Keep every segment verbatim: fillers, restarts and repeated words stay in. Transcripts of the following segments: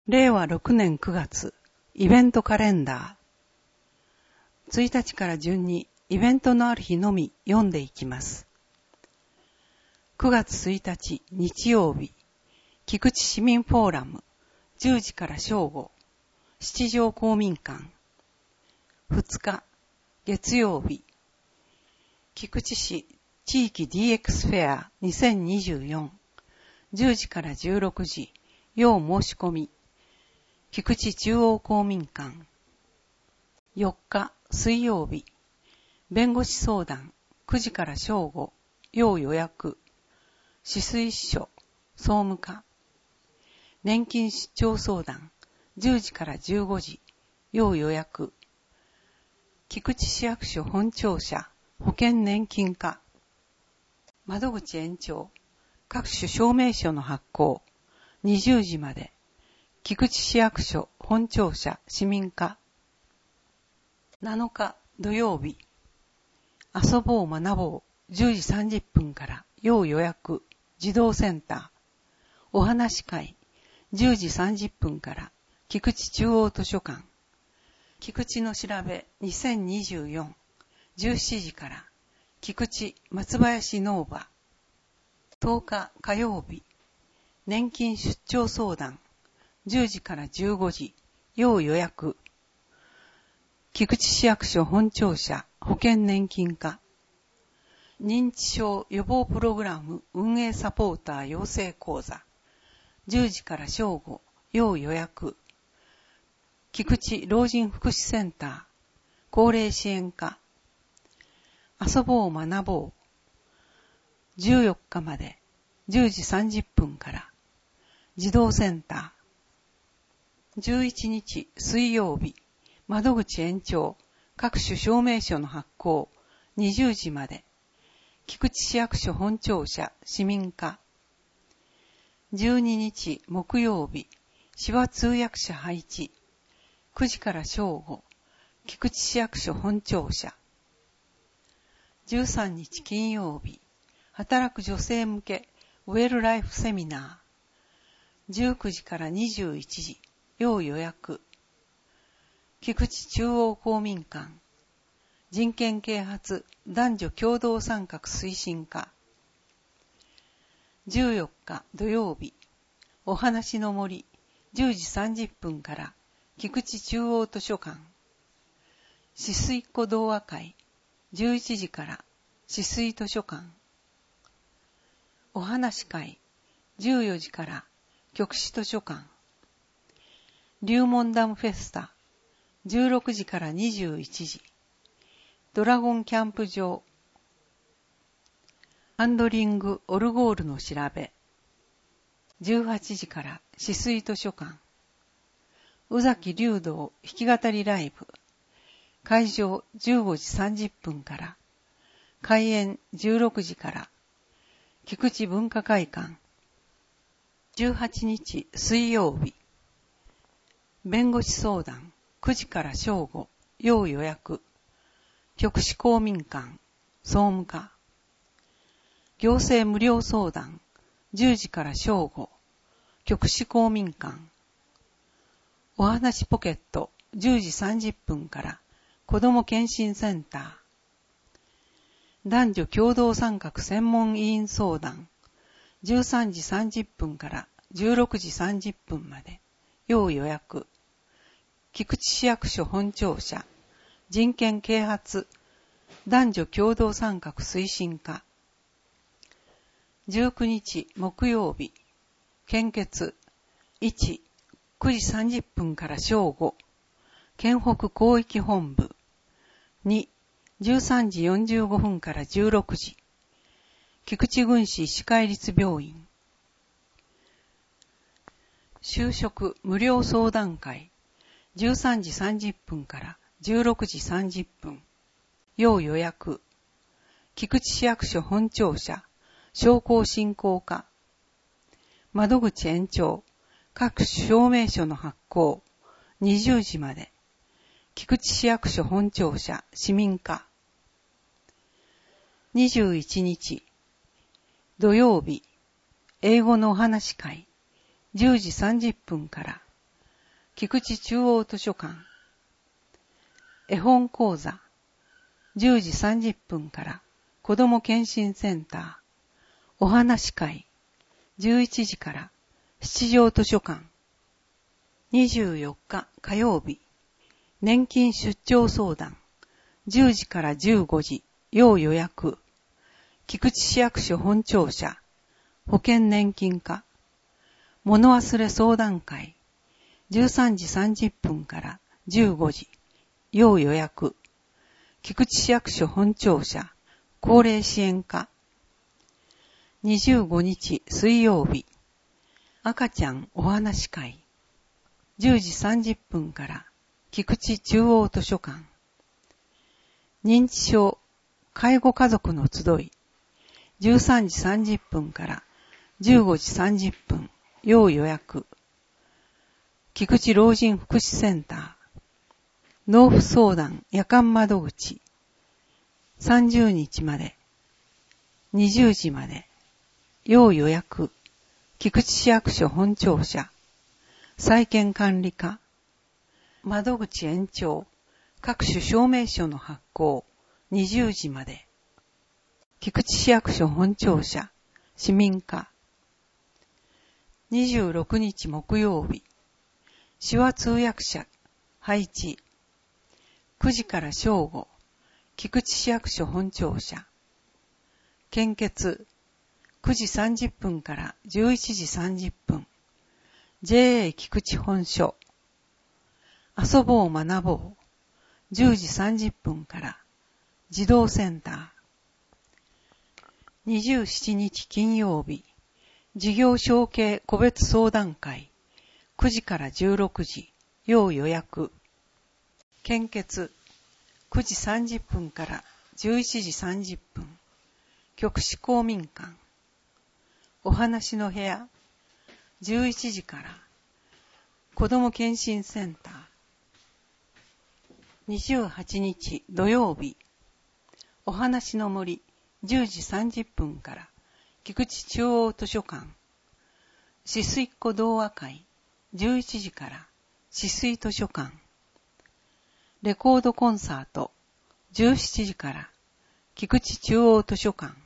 れいわろくねんくがつ、イベントカレンダー。ついたちから順にイベントのある日のみ読んでいきます。くがつついたち日曜日、菊池市民フォーラム、じゅうじから正午、七条公民館。ふつか、月曜日、菊池市地域 ディーエックス フェアにせんにじゅうよん、じゅうじからじゅうろくじ、要申し込み。菊池中央公民館。よっか、水曜日、弁護士相談、くじから正午、要予約。止水支所、総務課。年金出張相談、じゅうじからじゅうごじ、要予約。菊池市役所本庁舎、保険年金課。窓口延長、各種証明書の発行、にじゅうじまで。菊池市役所本庁舎市民課。なのか土曜日、遊ぼう学ぼうじゅうじさんじゅっぷんから要予約児童センター。お話会じゅうじさんじゅっぷんから菊池中央図書館。菊池の調べにせんにじゅうよん、じゅうしちじから菊池松林農場。とおか火曜日、年金出張相談じゅうじからじゅうごじ、要予約。菊池市役所本庁舎保険年金課。認知症予防プログラム運営サポーター養成講座。じゅうじから正午、要予約。菊池老人福祉センター、高齢支援課。遊ぼう学ぼう。じゅうよっかまで、じゅうじさんじゅっぷんから、児童センター。じゅういちにち水曜日、窓口延長、各種証明書の発行、にじゅうじまで。菊池市役所本庁舎市民課。じゅうににち木曜日、手話通訳者配置、くじから正午、菊池市役所本庁舎。じゅうさんにち金曜日、働く女性向けウェルライフセミナー。じゅうくじからにじゅういちじ、要予約。菊池中央公民館。人権啓発男女共同参画推進課。じゅうよっか土曜日、お話の森、じゅうじさんじゅっぷんから菊池中央図書館。止水っ子童話会、じゅういちじから止水図書館。お話会、じゅうよじから局市図書館。龍門ダムフェスタ、じゅうろくじからにじゅういちじ。ドラゴンキャンプ場。ハンドリングオルゴールの調べ。じゅうはちじから止水図書館。宇崎竜道弾き語りライブ。会場じゅうごじさんじゅっぷんから。開演じゅうろくじから。菊池文化会館。じゅうはちにち水曜日。弁護士相談くじから正午、要予約。局市公民館、総務課。行政無料相談じゅうじから正午、局市公民館。お話ポケットじゅうじさんじゅっぷんから子ども検診センター。男女共同参画専門委員相談じゅうさんじさんじゅっぷんからじゅうろくじさんじゅっぷんまで、要予約。菊池市役所本庁舎人権啓発男女共同参画推進課。じゅうくにち木曜日、献血いち、くじさんじゅっぷんから正午、県北広域本部。に、じゅうさんじよんじゅうごふんからじゅうろくじ、菊池郡市医師会立病院。就職無料相談会じゅうさんじさんじゅっぷんからじゅうろくじさんじゅっぷん、要予約。菊池市役所本庁舎商工振興課。窓口延長、各種証明書の発行、にじゅうじまで。菊池市役所本庁舎市民課。にじゅういちにち土曜日、英語のお話会じゅうじさんじゅっぷんから菊池中央図書館。絵本講座、じゅうじさんじゅっぷんから子ども検診センター。お話会、じゅういちじから七条図書館。にじゅうよっか火曜日、年金出張相談。じゅうじからじゅうごじ、要予約。菊池市役所本庁舎、保険年金課。物忘れ相談会。じゅうさんじさんじゅっぷんからじゅうごじ、要予約。菊池市役所本庁舎、高齢支援課。にじゅうごにち水曜日、赤ちゃんお話会。じゅうじさんじゅっぷんから菊池中央図書館。認知症介護家族の集い。じゅうさんじさんじゅっぷんからじゅうごじさんじゅっぷん、要予約。菊池老人福祉センター。納付相談夜間窓口。さんじゅうにちまで。にじゅうじまで。要予約。菊池市役所本庁舎。債権管理課。窓口延長。各種証明書の発行。にじゅうじまで。菊池市役所本庁舎。市民課。にじゅうろくにち木曜日。手話通訳者。配置。くじから正午。菊池市役所本庁舎。献血。くじさんじゅっぷんからじゅういちじさんじゅっぷん。ジェーエー 菊池本所。遊ぼう学ぼう。じゅうじさんじゅっぷんから児童センター。にじゅうしちにち金曜日。事業承継個別相談会。くじからじゅうろくじ。要予約。献血。くじさんじゅっぷんからじゅういちじさんじゅっぷん。局市公民館。お話の部屋。じゅういちじから子ども検診センター。にじゅうはちにち土曜日。お話の森。じゅうじさんじゅっぷんから菊池中央図書館。しすいっこ童話会。じゅういちじからしすい図書館。レコードコンサート。じゅうしちじから菊池中央図書館。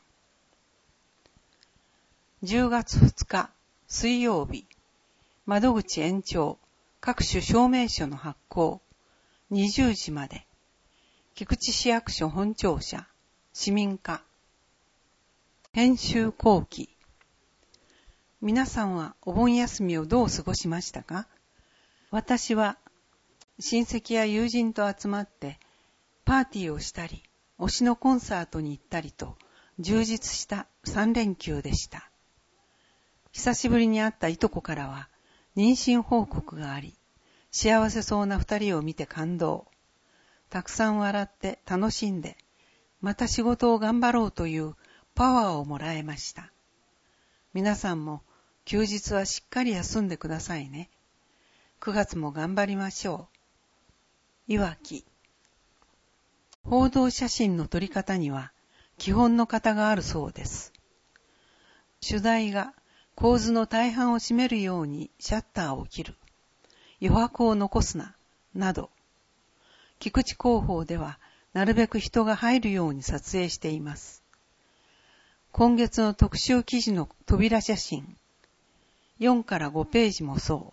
じゅうがつふつか水曜日。窓口延長。各種証明書の発行。にじゅうじまで。菊池市役所本庁舎。市民課。編集後期。皆さんはお盆休みをどう過ごしましたか？私は親戚や友人と集まってパーティーをしたり、推しのコンサートに行ったりと充実したさんれんきゅうでした。久しぶりに会ったいとこからは妊娠報告があり、幸せそうな二人を見て感動。たくさん笑って楽しんで、また仕事を頑張ろうというパワーをもらえました。皆さんも休日はしっかり休んでくださいね。くがつも頑張りましょう。いわき。報道写真の撮り方には基本の型があるそうです。主題が構図の大半を占めるようにシャッターを切る。余白を残すな。など。菊池広報ではなるべく人が入るように撮影しています。今月の特集記事の扉写真。よんからごページもそう。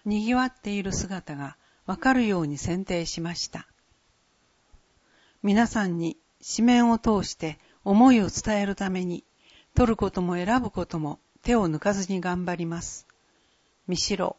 賑わっている姿がわかるように選定しました。皆さんに紙面を通して思いを伝えるために、撮ることも選ぶことも手を抜かずに頑張ります。三代。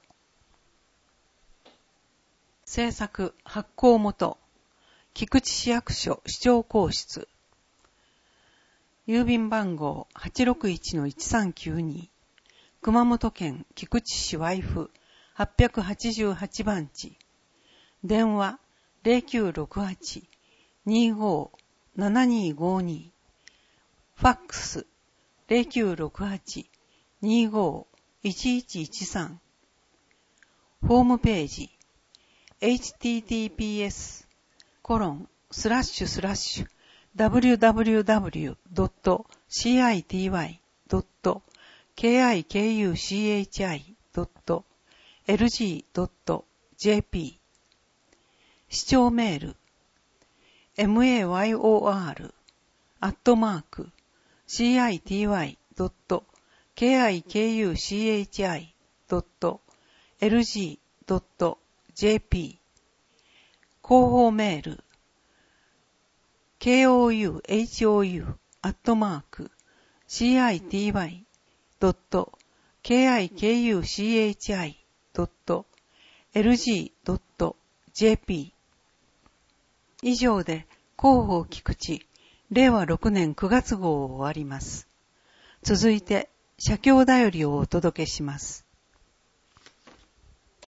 制作発行元。菊池市役所市長公室。郵便番号 はちろくいちのいちさんきゅうに。熊本県菊池市和府はっぴゃくはちじゅうはちばんち。電話 ゼロきゅうろくはち にーごー ななにーごーに。ファックス ゼロきゅうろくはち にーごー いちいちいちさん。ホームページ エイチティーティーピーエス コロンスラッシュスラッシュ ダブリューダブリューダブリュー ドット シーアイティーワイ ドット ケーアイケーユーシーエイチアイ ドットエルジードットジェーピー 視聴メール メイヨー アットマーク シーアイティーワイ ドット ケーアイケーユーシーエイチアイ ドット エルジー ドット ジェーピー 広報メール ケーオーユーエイチオーユー アットマーク シーアイティーワイ ドット ケーアイケーユーシーエイチアイ ドット エルジー ドット ジェーピー 以上で広報菊池れいわろくねんくがつ号を終わります。続いて写経だよりをお届けします。